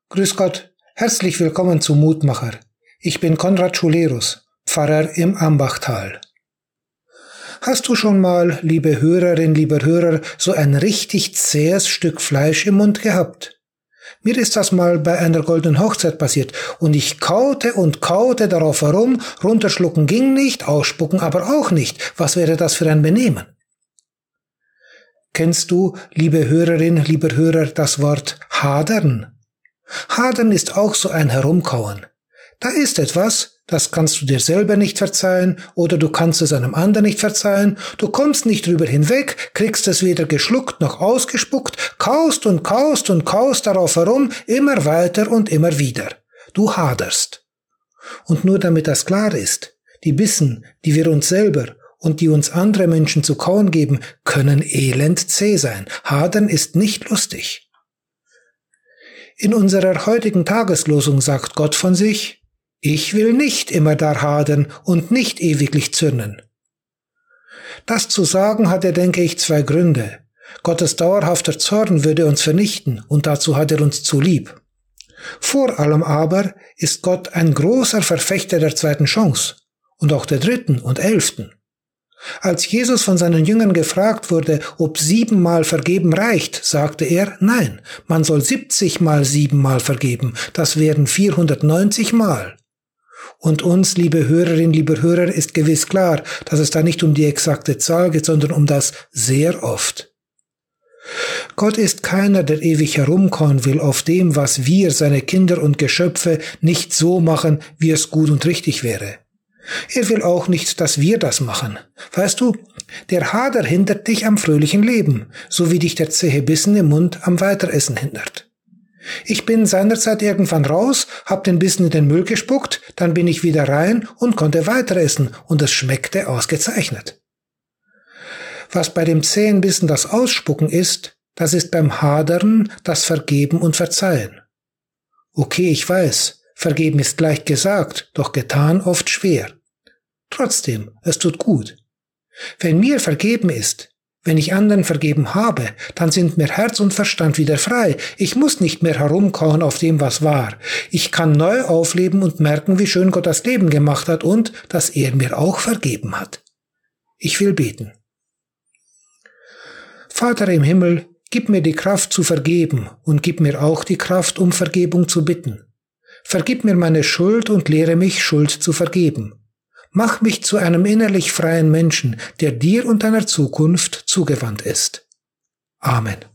Grüß Gott, herzlich willkommen zu Mutmacher. Ich bin Konrad Schulerus, Pfarrer im Ambachtal. Hast du schon mal, liebe Hörerin, lieber Hörer, so ein richtig zähes Stück Fleisch im Mund gehabt? Mir ist das mal bei einer goldenen Hochzeit passiert und ich kaute und kaute darauf herum, runterschlucken ging nicht, ausspucken aber auch nicht. Was wäre das für ein Benehmen? Kennst du, liebe Hörerin, lieber Hörer, das Wort hadern? Hadern ist auch so ein Herumkauen. Da ist etwas, das kannst du dir selber nicht verzeihen oder du kannst es einem anderen nicht verzeihen. Du kommst nicht drüber hinweg, kriegst es weder geschluckt noch ausgespuckt, kaust und kaust und kaust darauf herum, immer weiter und immer wieder. Du haderst. Und nur damit das klar ist, die Bissen, die wir uns selber und die uns andere Menschen zu kauen geben, können elend zäh sein. Hadern ist nicht lustig. In unserer heutigen Tageslosung sagt Gott von sich: Ich will nicht immer da hadern und nicht ewiglich zürnen. Das zu sagen hat er, denke ich, zwei Gründe. Gottes dauerhafter Zorn würde uns vernichten und dazu hat er uns zu lieb. Vor allem aber ist Gott ein großer Verfechter der zweiten Chance und auch der dritten und 11. Als Jesus von seinen Jüngern gefragt wurde, ob 7-mal vergeben reicht, sagte er, nein, man soll 70 mal 7-mal vergeben, das wären 490 Mal. Und uns, liebe Hörerinnen, liebe Hörer, ist gewiss klar, dass es da nicht um die exakte Zahl geht, sondern um das sehr oft. Gott ist keiner, der ewig herumkauen will auf dem, was wir, seine Kinder und Geschöpfe, nicht so machen, wie es gut und richtig wäre. Er will auch nicht, dass wir das machen. Weißt du, der Hader hindert dich am fröhlichen Leben, so wie dich der zähe Bissen im Mund am Weiteressen hindert. Ich bin seinerzeit irgendwann raus, hab den Bissen in den Müll gespuckt, dann bin ich wieder rein und konnte weiteressen und es schmeckte ausgezeichnet. Was bei dem zähen Bissen das Ausspucken ist, das ist beim Hadern das Vergeben und Verzeihen. Okay, ich weiß, vergeben ist leicht gesagt, doch getan oft schwer. Trotzdem, es tut gut. Wenn mir vergeben ist, wenn ich anderen vergeben habe, dann sind mir Herz und Verstand wieder frei. Ich muss nicht mehr herumkauen auf dem, was war. Ich kann neu aufleben und merken, wie schön Gott das Leben gemacht hat und dass er mir auch vergeben hat. Ich will beten. Vater im Himmel, gib mir die Kraft zu vergeben und gib mir auch die Kraft, um Vergebung zu bitten. Vergib mir meine Schuld und lehre mich, Schuld zu vergeben. Mach mich zu einem innerlich freien Menschen, der dir und deiner Zukunft zugewandt ist. Amen.